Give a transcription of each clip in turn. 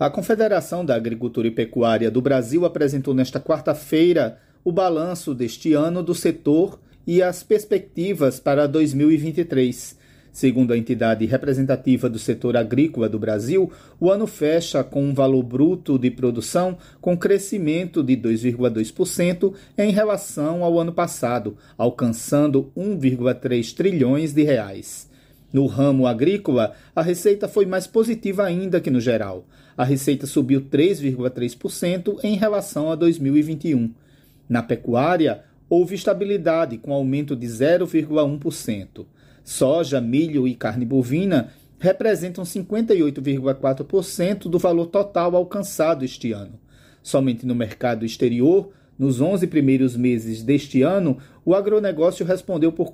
A Confederação da Agricultura e Pecuária do Brasil apresentou nesta quarta-feira o balanço deste ano do setor e as perspectivas para 2023. Segundo a entidade representativa do setor agrícola do Brasil, o ano fecha com um valor bruto de produção com crescimento de 2,2% em relação ao ano passado, alcançando 1,3 trilhões de reais. No ramo agrícola, a receita foi mais positiva ainda que no geral. A receita subiu 3,3% em relação a 2021. Na pecuária, houve estabilidade com aumento de 0,1%. Soja, milho e carne bovina representam 58,4% do valor total alcançado este ano. Somente no mercado exterior, nos 11 primeiros meses deste ano, o agronegócio respondeu por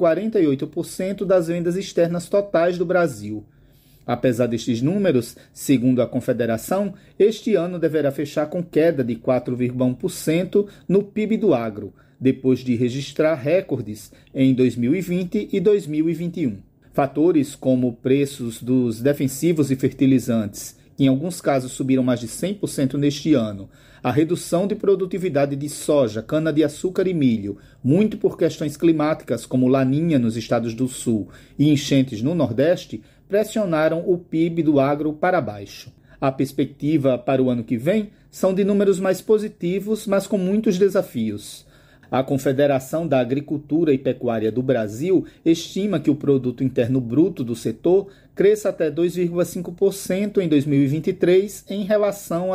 48% das vendas externas totais do Brasil. Apesar destes números, segundo a Confederação, este ano deverá fechar com queda de 4,1% no PIB do agro, depois de registrar recordes em 2020 e 2021. Fatores como preços dos defensivos e fertilizantes, que em alguns casos subiram mais de 100% neste ano, a redução de produtividade de soja, cana-de-açúcar e milho, muito por questões climáticas como laninha nos estados do sul e enchentes no nordeste, pressionaram o PIB do agro para baixo. A perspectiva para o ano que vem são de números mais positivos, mas com muitos desafios. A Confederação da Agricultura e Pecuária do Brasil estima que o produto interno bruto do setor cresça até 2,5% em 2023 em relação a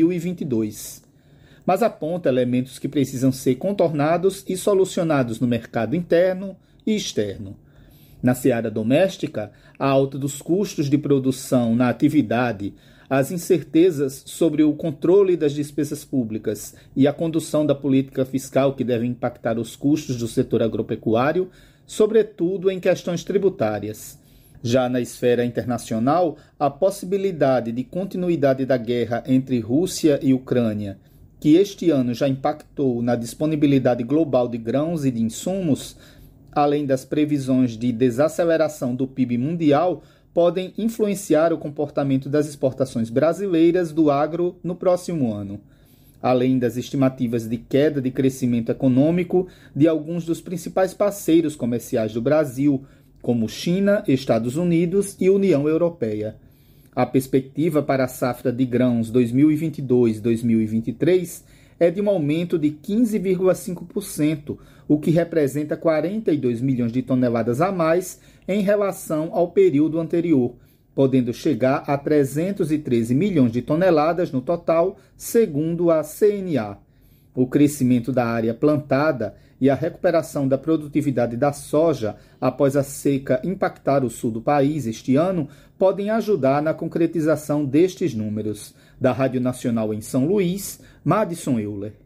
2022. Mas aponta elementos que precisam ser contornados e solucionados no mercado interno e externo. Na seara doméstica, a alta dos custos de produção na atividade, as incertezas sobre o controle das despesas públicas e a condução da política fiscal que devem impactar os custos do setor agropecuário, sobretudo em questões tributárias. Já na esfera internacional, a possibilidade de continuidade da guerra entre Rússia e Ucrânia, que este ano já impactou na disponibilidade global de grãos e de insumos, além das previsões de desaceleração do PIB mundial, podem influenciar o comportamento das exportações brasileiras do agro no próximo ano, além das estimativas de queda de crescimento econômico de alguns dos principais parceiros comerciais do Brasil, como China, Estados Unidos e União Europeia. A perspectiva para a safra de grãos 2022-2023 é de um aumento de 15,5%, o que representa 42 milhões de toneladas a mais em relação ao período anterior, podendo chegar a 313 milhões de toneladas no total, segundo a CNA. O crescimento da área plantada e a recuperação da produtividade da soja após a seca impactar o sul do país este ano podem ajudar na concretização destes números. Da Rádio Nacional em São Luís, Madison Euler.